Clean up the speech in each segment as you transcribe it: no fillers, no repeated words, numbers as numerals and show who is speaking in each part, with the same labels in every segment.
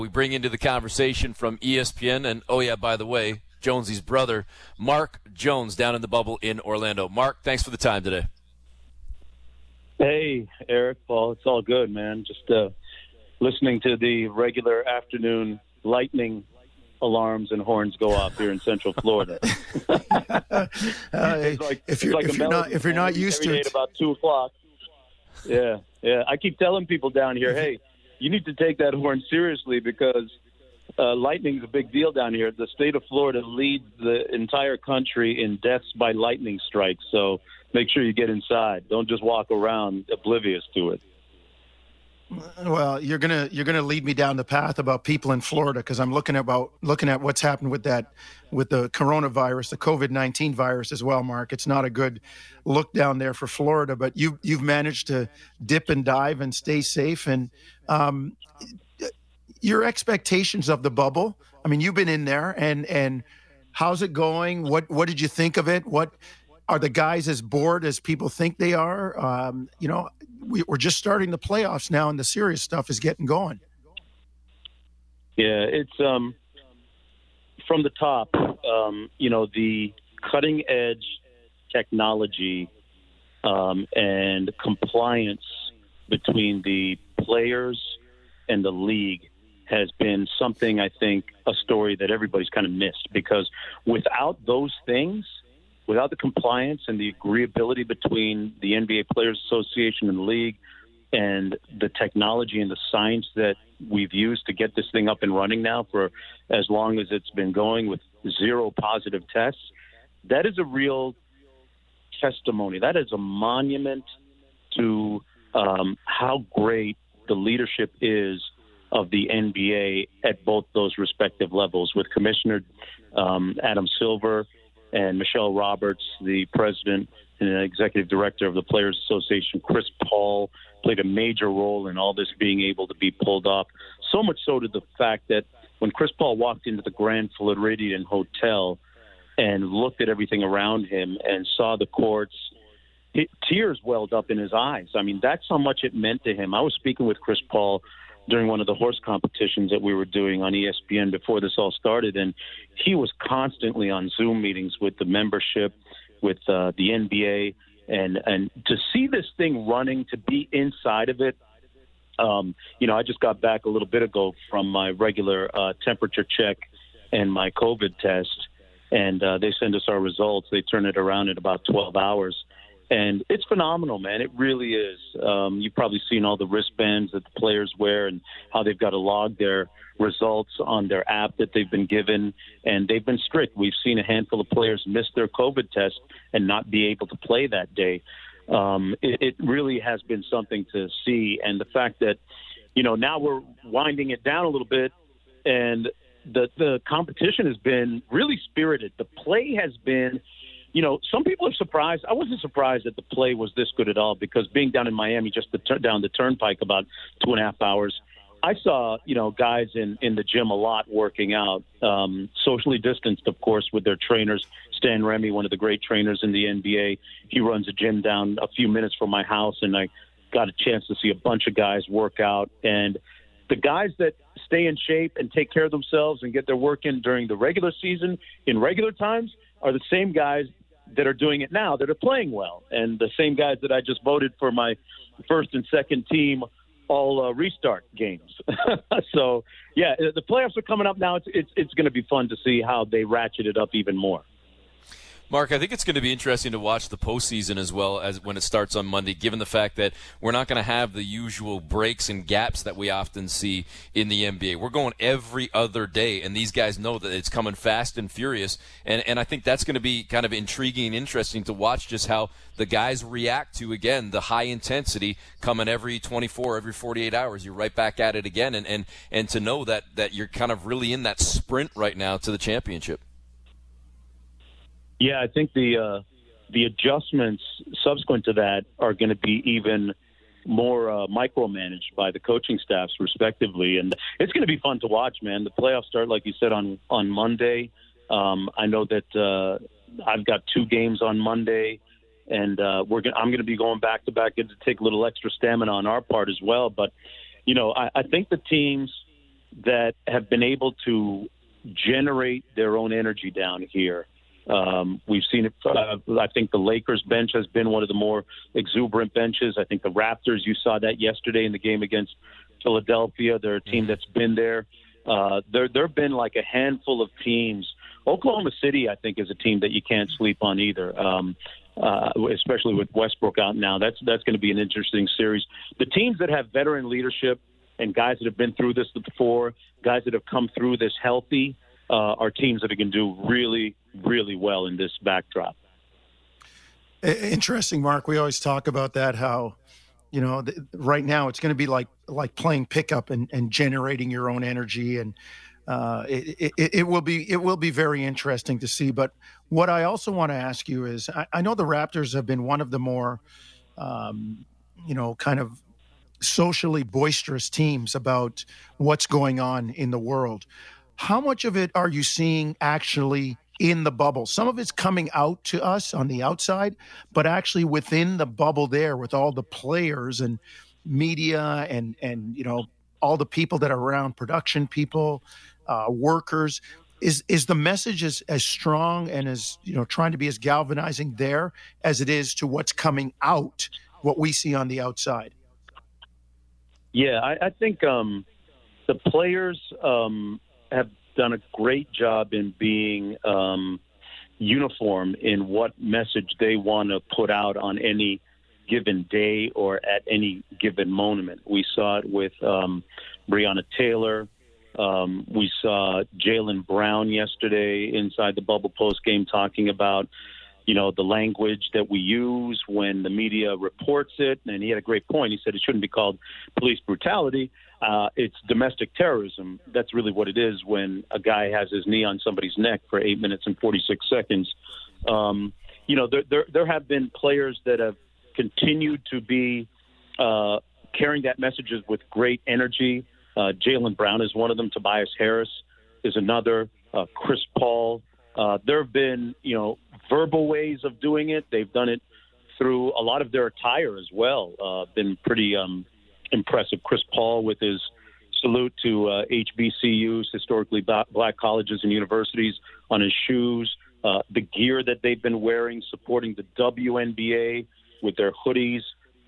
Speaker 1: We bring into the conversation from ESPN, and oh yeah, by the way, Jonesy's brother, Mark Jones, down in the bubble in Orlando. Mark, thanks for the time today.
Speaker 2: Hey, Eric, Paul, it's all good, man. Just listening to the regular afternoon lightning alarms and horns go off here in Central Florida.
Speaker 3: If you're not used to it,
Speaker 2: at about 2:00. Yeah. I keep telling people down here, hey, you need to take that horn seriously because lightning's a big deal down here. The state of Florida leads the entire country in deaths by lightning strikes. So make sure you get inside. Don't just walk around oblivious to it.
Speaker 3: Well, you're gonna lead me down the path about people in Florida because I'm looking at what's happened with the coronavirus, the COVID-19 virus as well, Mark. It's not a good look down there for Florida, but you've managed to dip and dive and stay safe. And your expectations of the bubble. I mean, you've been in there, and how's it going? What did you think of it? What are the guys as bored as people think they are? We're just starting the playoffs now, and the serious stuff is getting going.
Speaker 2: Yeah, it's from the top. The cutting edge technology and compliance between the players and the league has been something, I think, a story that everybody's kind of missed, because without those things, without the compliance and the agreeability between the NBA Players Association and the league and the technology and the science that we've used to get this thing up and running now for as long as it's been going with 0 positive tests, that is a real testimony. That is a monument to how great the leadership is of the NBA at both those respective levels, with Commissioner Adam Silver and Michelle Roberts, the president and executive director of the Players Association. Chris Paul played a major role in all this being able to be pulled off. So much so to the fact that when Chris Paul walked into the Grand Floridian Hotel and looked at everything around him and saw the courts, tears welled up in his eyes. I mean, that's how much it meant to him. I was speaking with Chris Paul during one of the horse competitions that we were doing on ESPN before this all started, and he was constantly on Zoom meetings with the membership, with the NBA, and to see this thing running, to be inside of it. I just got back a little bit ago from my regular temperature check and my COVID test, and they send us our results. They turn it around in about 12 hours. And it's phenomenal, man. It really is. You've probably seen all the wristbands that the players wear and how they've got to log their results on their app that they've been given, and they've been strict. We've seen a handful of players miss their COVID test and not be able to play that day. It really has been something to see. And the fact that, now we're winding it down a little bit, and the competition has been really spirited. The play has been – some people are surprised. I wasn't surprised that the play was this good at all, because being down in Miami, just down the turnpike about 2.5 hours, I saw, guys in the gym a lot working out, socially distanced, of course, with their trainers. Stan Remy, one of the great trainers in the NBA, he runs a gym down a few minutes from my house, and I got a chance to see a bunch of guys work out. And the guys that stay in shape and take care of themselves and get their work in during the regular season in regular times are the same guys that are doing it now, that are playing well, and the same guys that I just voted for my first and second team all restart games. So, yeah, the playoffs are coming up now. It's going to be fun to see how they ratchet it up even more.
Speaker 1: Mark, I think it's going to be interesting to watch the postseason as well as when it starts on Monday, given the fact that we're not going to have the usual breaks and gaps that we often see in the NBA. We're going every other day, and these guys know that it's coming fast and furious, and I think that's going to be kind of intriguing and interesting to watch just how the guys react to, again, the high intensity coming every 24, every 48 hours. You're right back at it again, and to know that you're kind of really in that sprint right now to the championship.
Speaker 2: Yeah, I think the adjustments subsequent to that are going to be even more micromanaged by the coaching staffs, respectively. And it's going to be fun to watch, man. The playoffs start, like you said, on Monday. I know that I've got 2 games on Monday, and I'm going to be going back-to-back to take a little extra stamina on our part as well. But, I think the teams that have been able to generate their own energy down here. We've seen it. I think the Lakers bench has been one of the more exuberant benches. I think the Raptors, you saw that yesterday in the game against Philadelphia. They're a team that's been there. There have been like a handful of teams. Oklahoma City, I think, is a team that you can't sleep on either, especially with Westbrook out now. That's going to be an interesting series. The teams that have veteran leadership and guys that have been through this before, guys that have come through this healthy, are teams that are going to do really, really well in this backdrop.
Speaker 3: Interesting, Mark. We always talk about that, how, right now it's going to be like playing pickup and generating your own energy. And it will be very interesting to see. But what I also want to ask you is, I know the Raptors have been one of the more, kind of socially boisterous teams about what's going on in the world. How much of it are you seeing actually in the bubble? Some of it's coming out to us on the outside, but actually within the bubble there with all the players and media and all the people that are around, production people, workers, is the message as strong and as, trying to be as galvanizing there as it is to what's coming out, what we see on the outside?
Speaker 2: Yeah, I think the players have done a great job in being uniform in what message they want to put out on any given day or at any given moment. We saw it with Breonna Taylor. We saw Jaylen Brown yesterday inside the bubble post game talking about, the language that we use when the media reports it. And he had a great point. He said it shouldn't be called police brutality. It's domestic terrorism. That's really what it is when a guy has his knee on somebody's neck for 8 minutes and 46 seconds. There have been players that have continued to be carrying that messages with great energy. Jaylen Brown is one of them. Tobias Harris is another. Chris Paul. There have been, verbal ways of doing it. They've done it through a lot of their attire as well. Been pretty impressive. Chris Paul with his salute to HBCUs, historically black colleges and universities, on his shoes. The gear that they've been wearing, supporting the WNBA with their hoodies.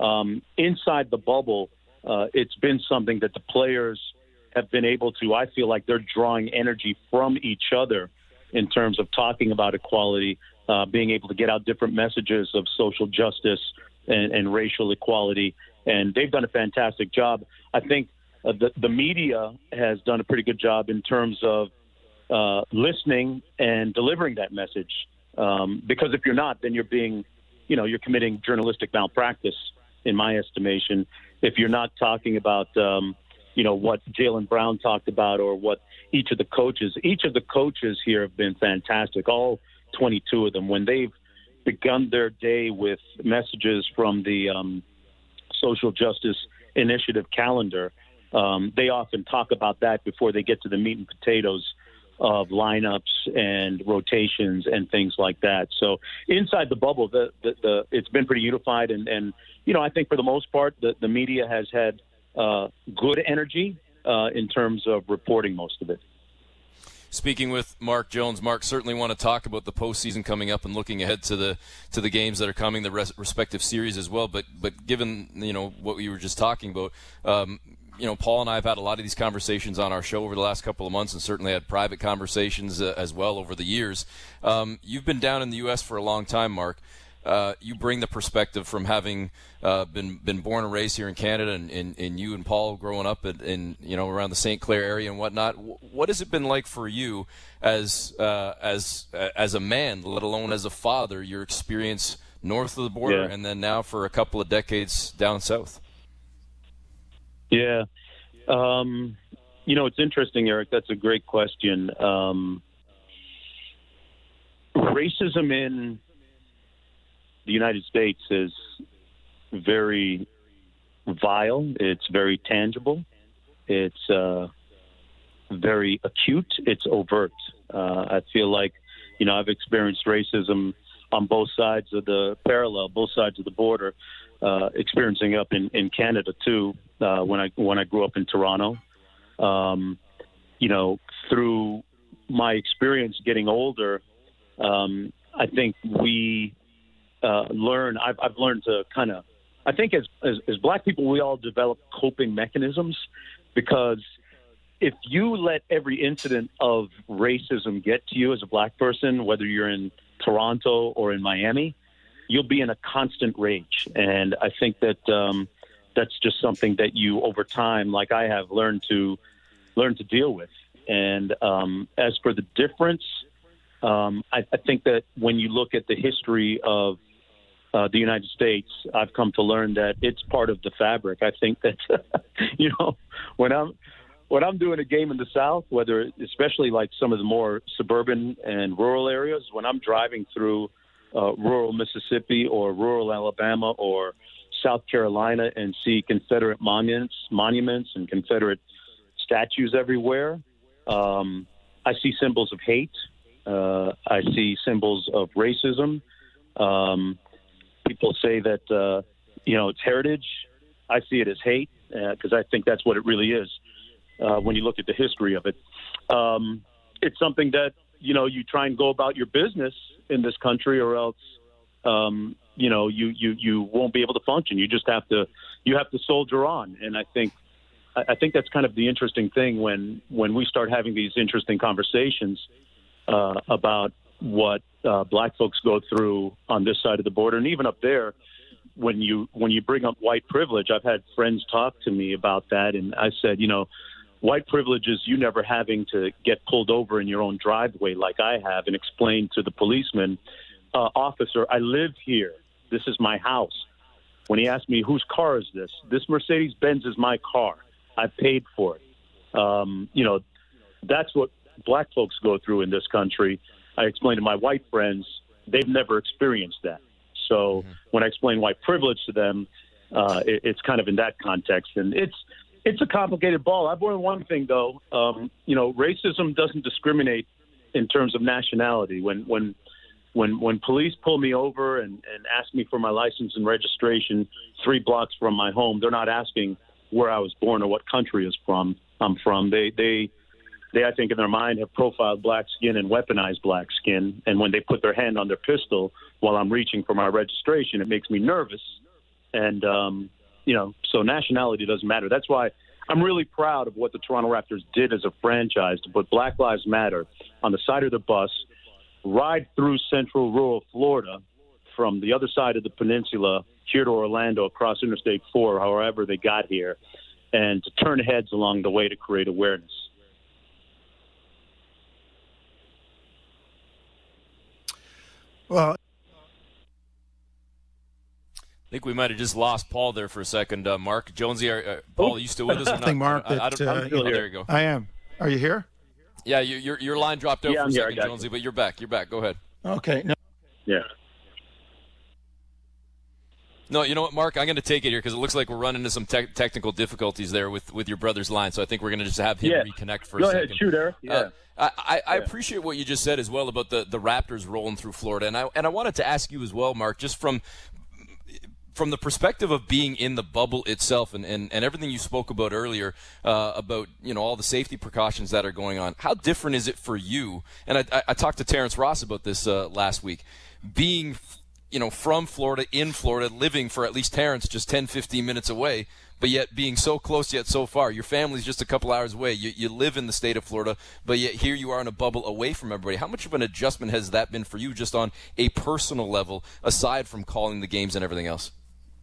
Speaker 2: Inside the bubble, it's been something that the players have been able to, I feel like they're drawing energy from each other in terms of talking about equality, being able to get out different messages of social justice and racial equality. And they've done a fantastic job. I think the media has done a pretty good job in terms of listening and delivering that message. Because if you're not, then you're being, you're committing journalistic malpractice, in my estimation. If you're not talking about, what Jaylen Brown talked about or what each of the coaches here have been fantastic, all 22 of them, when they've begun their day with messages from the Social Justice Initiative calendar. They often talk about that before they get to the meat and potatoes of lineups and rotations and things like that. So inside the bubble, it's been pretty unified. And I think for the most part, the media has had good energy in terms of reporting most of it.
Speaker 1: Speaking with Mark Jones, Mark, certainly want to talk about the postseason coming up and looking ahead to the games that are coming, the respective series as well. But given what we were just talking about, Paul and I have had a lot of these conversations on our show over the last couple of months, and certainly had private conversations as well over the years. You've been down in the U.S. for a long time, Mark. You bring the perspective from having been born and raised here in Canada, and you and Paul growing up in around the St. Clair area and whatnot. What has it been like for you as a man, let alone as a father, your experience north of the border, and then now for a couple of decades down south?
Speaker 2: Yeah. It's interesting, Eric. That's a great question. Racism in the United States is very vile. It's very tangible. It's very acute. It's overt. I feel like, I've experienced racism on both sides of the parallel, both sides of the border, experiencing up in Canada too, when I grew up in Toronto. through my experience getting older, I think we learn. I've learned to kind of. I think as Black people, we all develop coping mechanisms, because if you let every incident of racism get to you as a Black person, whether you're in Toronto or in Miami, you'll be in a constant rage. And I think that that's just something that you, over time, like I have, learned to deal with. And as for the difference, I think that when you look at the history of the United States, I've come to learn that it's part of the fabric. I think that, when I'm doing a game in the South, especially like some of the more suburban and rural areas, when I'm driving through rural Mississippi or rural Alabama or South Carolina and see Confederate monuments and Confederate statues everywhere, I see symbols of hate. I see symbols of racism. People say that, it's heritage. I see it as hate, because I think that's what it really is when you look at the history of it. It's something that, you try and go about your business in this country, or else, you won't be able to function. You just have to soldier on. And I think that's kind of the interesting thing when we start having these interesting conversations about what Black folks go through on this side of the border, and even up there. When you bring up white privilege, I've had friends talk to me about that, and I said, white privilege is you never having to get pulled over in your own driveway like I have, and explain to the policeman, officer, I live here. This is my house. When he asked me, whose car is this? This Mercedes-Benz is my car. I paid for it. That's what Black folks go through in this country. I explained to my white friends, they've never experienced that. So when I explain white privilege to them, it's kind of in that context. And it's a complicated ball. I've learned one thing, though. Racism doesn't discriminate in terms of nationality. When police pull me over and ask me for my license and registration 3 blocks from my home, they're not asking where I was born or what country I'm from. They, I think, in their mind, have profiled Black skin and weaponized Black skin. And when they put their hand on their pistol while I'm reaching for my registration, it makes me nervous. And, so nationality doesn't matter. That's why I'm really proud of what the Toronto Raptors did as a franchise, to put Black Lives Matter on the side of the bus, ride through central rural Florida from the other side of the peninsula here to Orlando, across Interstate 4, however they got here, and to turn heads along the way to create awareness.
Speaker 3: Well,
Speaker 1: I think we might have just lost Paul there for a second. Mark Jonesy, Paul, are you still with us or not?
Speaker 3: Mark,
Speaker 1: I don't, there you go.
Speaker 3: I am. Are you here?
Speaker 1: Yeah, your line dropped out for a second, Jonesy, but you're back. Go ahead.
Speaker 3: Okay. No.
Speaker 2: Yeah.
Speaker 1: No, you know what, Mark? I'm going to take it here because it looks like we're running into some technical difficulties there with your brother's line. So I think we're going to just have him reconnect for a second.
Speaker 2: Go ahead, shoot, Eric. Yeah.
Speaker 1: I appreciate what you just said as well about the Raptors rolling through Florida, and I wanted to ask you as well, Mark, just from the perspective of being in the bubble itself and everything you spoke about earlier about all the safety precautions that are going on. How different is it for you? And I talked to Terrence Ross about this last week, being from Florida, in Florida, living for at least Terrence just 10, 15 minutes away, but yet being so close yet so far. Your family's just a couple hours away. You live in the state of Florida, but yet here you are in a bubble away from everybody. How much of an adjustment has that been for you just on a personal level, aside from calling the games and everything else?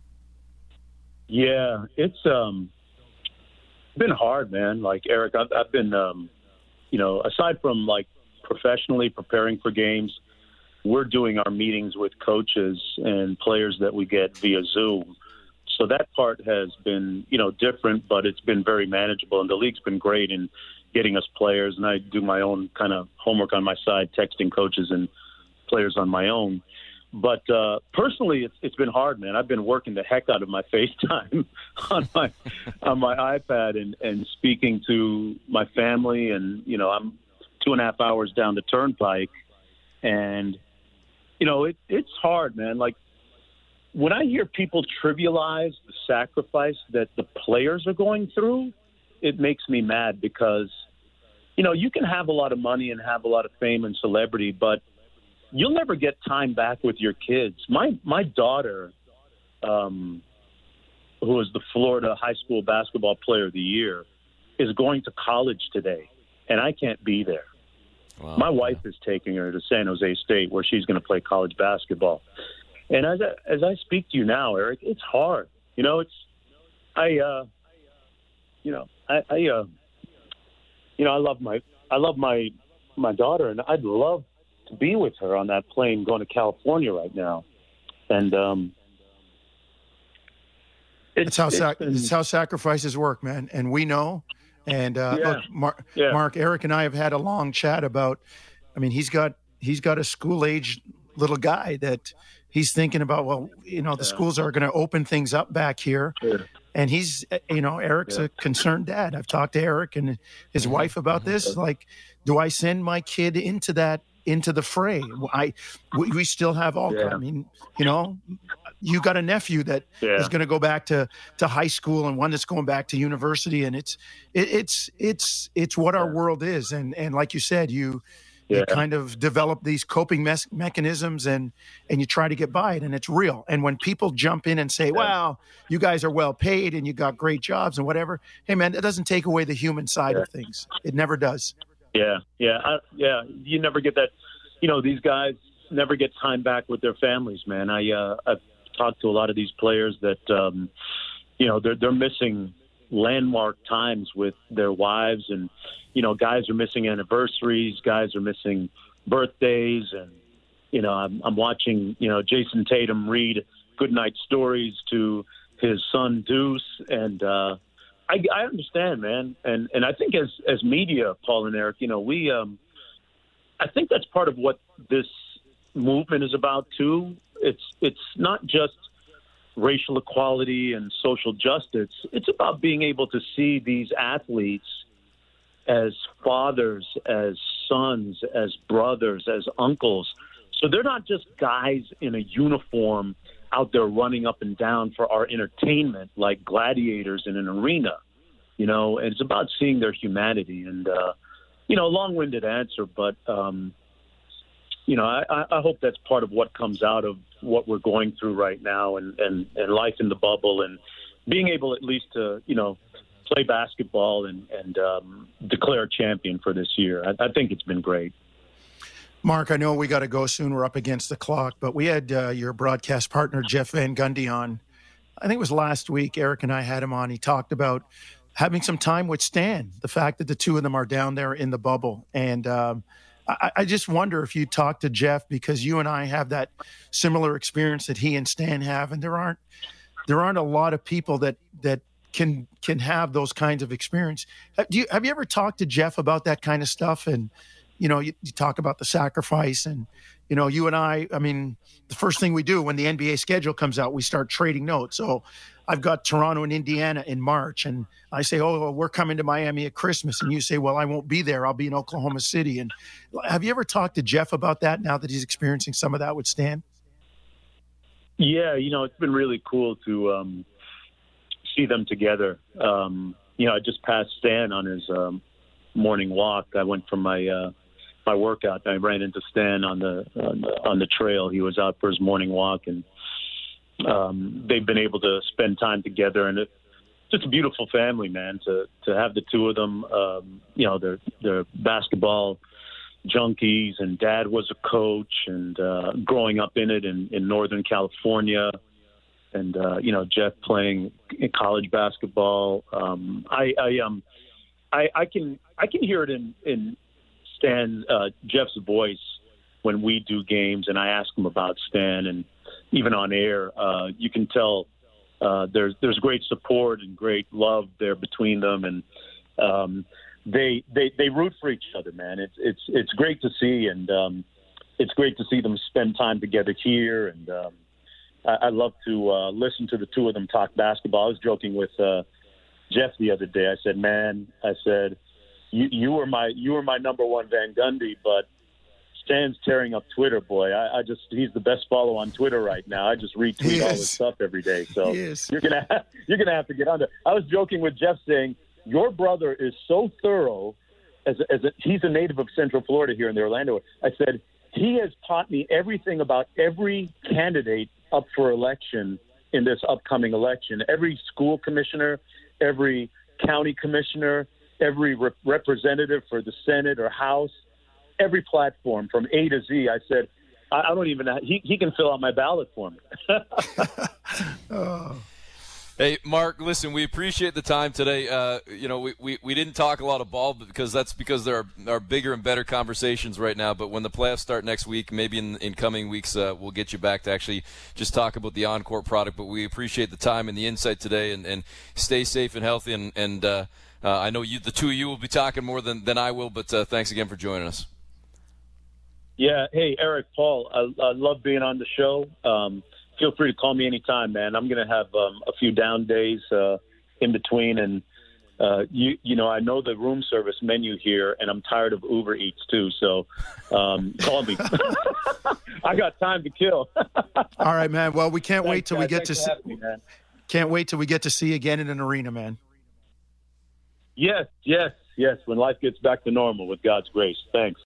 Speaker 2: Yeah, it's been hard, man. Like, Eric, I've been, aside from, like, professionally preparing for games, we're doing our meetings with coaches and players that we get via Zoom. So that part has been, different, but it's been very manageable. And the league's been great in getting us players. And I do my own kind of homework on my side, texting coaches and players on my own. But personally, it's been hard, man. I've been working the heck out of my FaceTime on my iPad and speaking to my family. And, I'm 2.5 hours down the turnpike. And, it's hard, man. Like, when I hear people trivialize the sacrifice that the players are going through, it makes me mad because you can have a lot of money and have a lot of fame and celebrity, but you'll never get time back with your kids. My daughter, who is the Florida High School Basketball Player of the Year, is going to college today, and I can't be there. Wow. My wife is taking her to San Jose State, where she's going to play college basketball. And as I speak to you now, Eric, it's hard. I love my daughter, and I'd love to be with her on that plane going to California right now. And
Speaker 3: it's how sacrifices work, man. And we know. And look, Mark, Eric and I have had a long chat about. I mean, he's got a school age little guy that he's thinking about. Well, the schools are going to open things up back here. Sure. And he's, Eric's a concerned dad. I've talked to Eric and his wife about this. Like, do I send my kid into the fray? We still have all. I mean, you got a nephew that is going to go back to high school, and one that's going back to university, and it's what our world is. And like you said, you kind of develop these coping mechanisms, and you try to get by it, and it's real. And when people jump in and say, wow, you guys are well paid and you got great jobs and whatever, hey, man, that doesn't take away the human side of things. It never does.
Speaker 2: Yeah. You never get that. These guys never get time back with their families, man. I've talked to a lot of these players that, they're missing landmark times with their wives, and guys are missing anniversaries, guys are missing birthdays, and I'm watching Jason Tatum read goodnight stories to his son Deuce, and I understand, man, and I think as media, Paul and Eric, we I think that's part of what this movement is about too. It's not just racial equality and social justice. It's about being able to see these athletes as fathers, as sons, as brothers, as uncles. So they're not just guys in a uniform out there running up and down for our entertainment like gladiators in an arena. And it's about seeing their humanity. And, long-winded answer, but, I hope that's part of what comes out of what we're going through right now, and life in the bubble, and being able at least to, play basketball and declare a champion for this year. I think it's been great.
Speaker 3: Mark, I know we got to go soon. We're up against the clock, but we had your broadcast partner, Jeff Van Gundy, on. I think it was last week. Eric and I had him on. He talked about having some time with Stan, the fact that the two of them are down there in the bubble. And I just wonder if you talk to Jeff, because you and I have that similar experience that he and Stan have, and there aren't a lot of people that can have those kinds of experience. Have you ever talked to Jeff about that kind of stuff? And you talk about the sacrifice, and you and I mean, the first thing we do when the NBA schedule comes out, we start trading notes. So I've got Toronto and Indiana in March, and I say, oh, well, we're coming to Miami at Christmas. And you say, well, I won't be there. I'll be in Oklahoma City. And have you ever talked to Jeff about that now that he's experiencing some of that with Stan?
Speaker 2: Yeah, it's been really cool to see them together. I just passed Stan on his morning walk. I went from my workout, and I ran into Stan on the trail. He was out for his morning walk, and they've been able to spend time together, and it's just a beautiful family, man. To have the two of them, they're basketball junkies, and Dad was a coach, and growing up in it in Northern California, and Jeff playing in college basketball. I can hear it in Stan, Jeff's voice when we do games, and I ask him about Stan, and even on air, you can tell there's great support and great love there between them, and they root for each other, man. It's great to see, and it's great to see them spend time together here, and I love to listen to the two of them talk basketball. I was joking with Jeff the other day. I said, man, you were my number one Van Gundy, but Stan's tearing up Twitter, boy. He's the best follow on Twitter right now. I just retweet all his stuff every day. So you're gonna have to get on there. I was joking with Jeff saying, your brother is so thorough he's a native of Central Florida here in the Orlando. I said, he has taught me everything about every candidate up for election in this upcoming election. Every school commissioner, every county commissioner, every representative for the Senate or House, every platform from A to Z. I said, I don't even know. He can fill out my ballot for me.
Speaker 3: Oh.
Speaker 1: Hey, Mark, listen, we appreciate the time today. We didn't talk a lot of ball because there are bigger and better conversations right now. But when the playoffs start next week, maybe in coming weeks, we'll get you back to actually just talk about the on-court product. But we appreciate the time and the insight today, and stay safe and healthy. And I know the two of you will be talking more than I will, but thanks again for joining us.
Speaker 2: Yeah. Hey, Eric, Paul, I love being on the show. Feel free to call me anytime, man. I'm going to have a few down days in between. And, I know the room service menu here, and I'm tired of Uber Eats too. So call me. I got time to kill.
Speaker 3: All right, man. Well, we can't wait till we get to see. Can't wait till we get to see you again in an arena, man.
Speaker 2: Yes. When life gets back to normal with God's grace. Thanks.